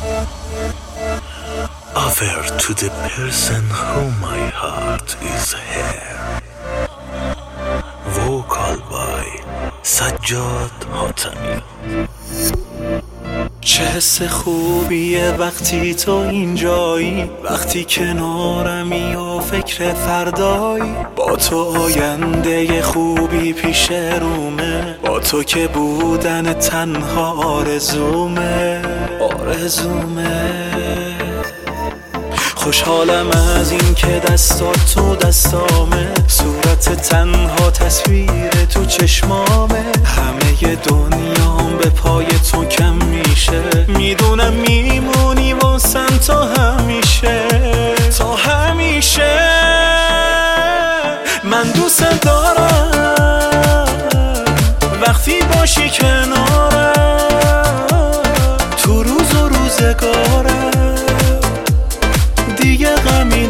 Offer to the person who my heart is here. Vocal by سجاد حاتمی. چه حس خوبیه وقتی تو اینجایی، وقتی کنارمی و فکر فردایی. با تو آینده خوبی پیش رومه، با تو که بودن تنها آرزومه. خوشحالم از این که دستات تو دستامه، صورت تنها تصویر تو چشمامه. همه دنیام به پای تو کم میشه، میدونم میمونی واسم تا همیشه. من دوست دارم وقتی باشی کنارم، تو روز و روزگارم دیگه غمی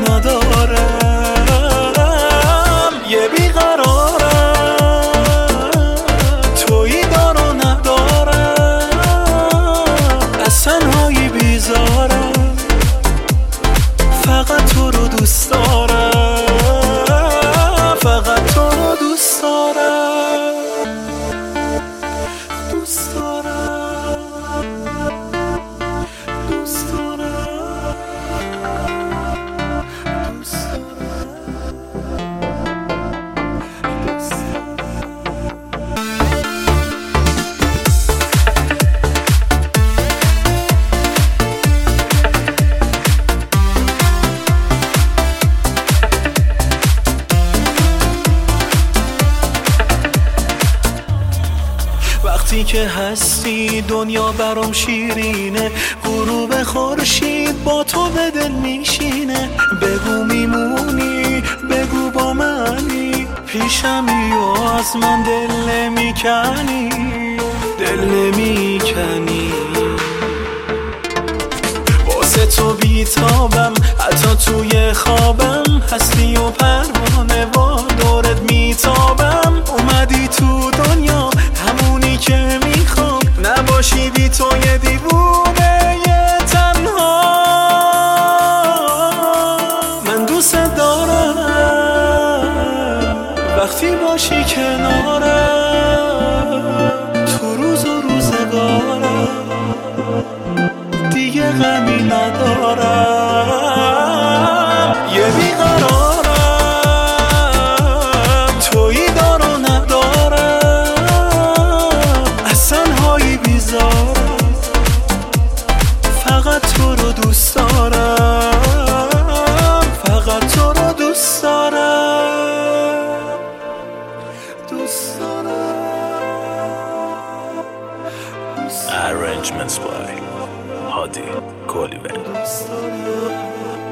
ندارم. یه بیقرارم، تویی دار و ندارم، از تنهایی بیزارم، فقط تو رو دوست دارم، فقط تو رو دوست دارم، دوست دارم، دوست دارم. وقتی که هستی دنیا برام شیرینه، غروب خورشید با تو به دل میشینه. بگو میمونی، بگو با منی، پیشمی و از من دل نمیکنی. واسه تو بیتابم، حتی توی خوابم هستی و پروانه با دورت میتابم. اومدی تو دنیا همونی که میخوام، نباشی بی تو یه دیوونه یه تنها. من دوست دارم وقتی باشی کنارم، تو روز و روزگارم دیگه غمی ندارم. یه بیقرارم، تویی دار و ندارم، از تنهایی بیزارم، فقط تو رو دوست دارم، فقط تو رو دوست دارم، دوست دارم. Arrangements by Hadi Koliven.